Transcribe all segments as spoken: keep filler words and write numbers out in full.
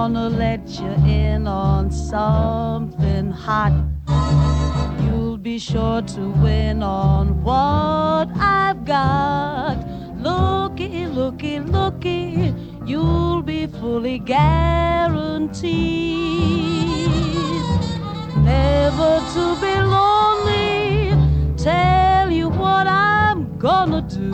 Gonna let you in on something hot. You'll be sure to win on what I've got. Looky, looky, looky, you'll be fully guaranteed never to be lonely. Tell you what I'm gonna do.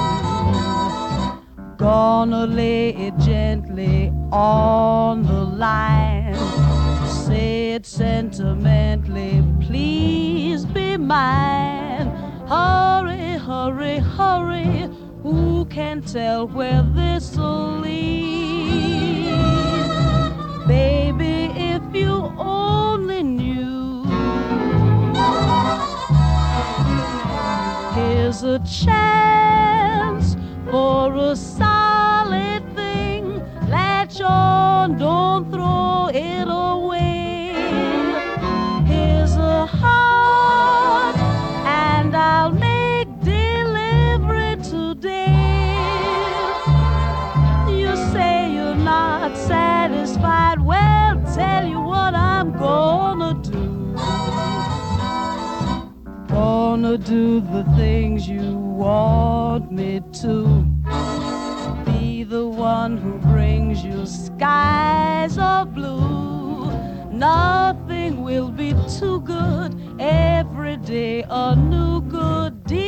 Gonna lay it gently on the line. Say it sentimentally, please be mine. Hurry, hurry, hurry, who can tell where this'll lead? Baby, if you only knew. Here's a chance for a solid thing. Latch on, don't throw it away. Here's a heart, and I'll make delivery today. You say you're not satisfied. Well, tell you what I'm gonna do. Gonna do the things you want me to. Be the one who brings you skies of blue. Nothing will be too good. Every day a new good deal.